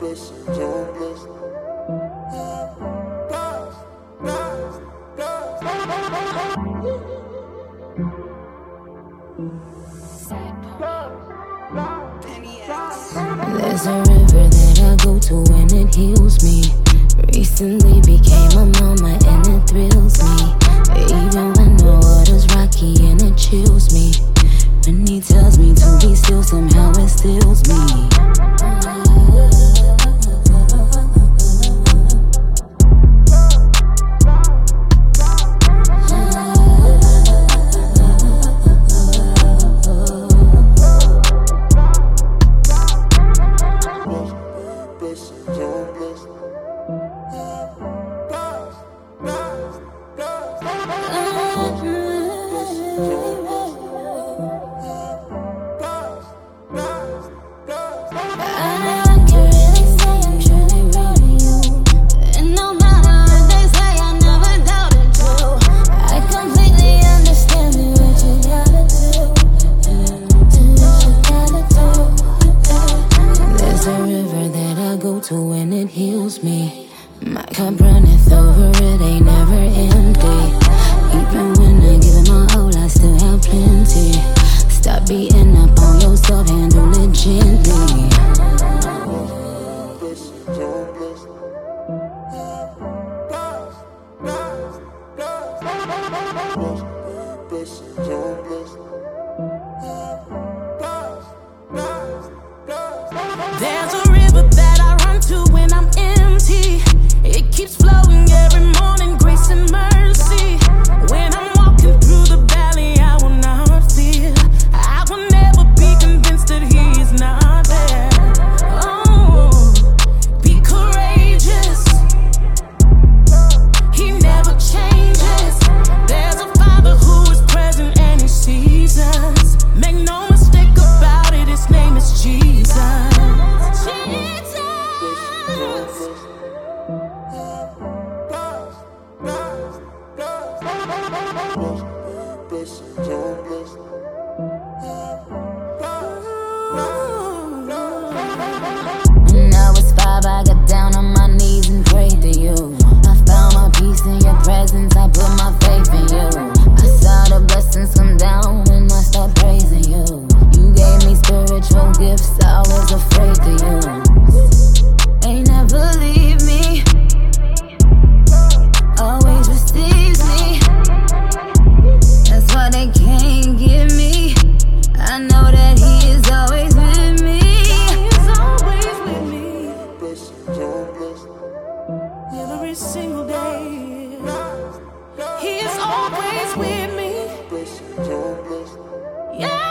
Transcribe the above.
There's a river that I go to and it heals me. Recently became a mama and it thrills me. Even when the water's rocky and it chills me. When he tells me to be still, somehow it stills me. To when it heals me. My cup runneth over, it ain't never empty. Even when I give it my all, I still have plenty. Stop beating up on yourself, handle it gently. There's a river that I run to when I'm empty. It keeps flowing every morning, grace and mercy. When I'm walking through the valley, I will not fear. I will never be convinced that he is not there. Oh, be courageous. He never changes. There's a Father who is present and he sees us. Make no mistake about it, his name is Jesus. When I was 5, I got down on my knees and prayed to you. I found my peace in your presence, I put my faith in you. I saw the blessings come down when I started praising you. You gave me spiritual gifts, I was afraid to use. They never leave me, always receives me. That's what they can't give me. I know that he is always with me. He is always with me. Every single day. He is always with me. Yeah.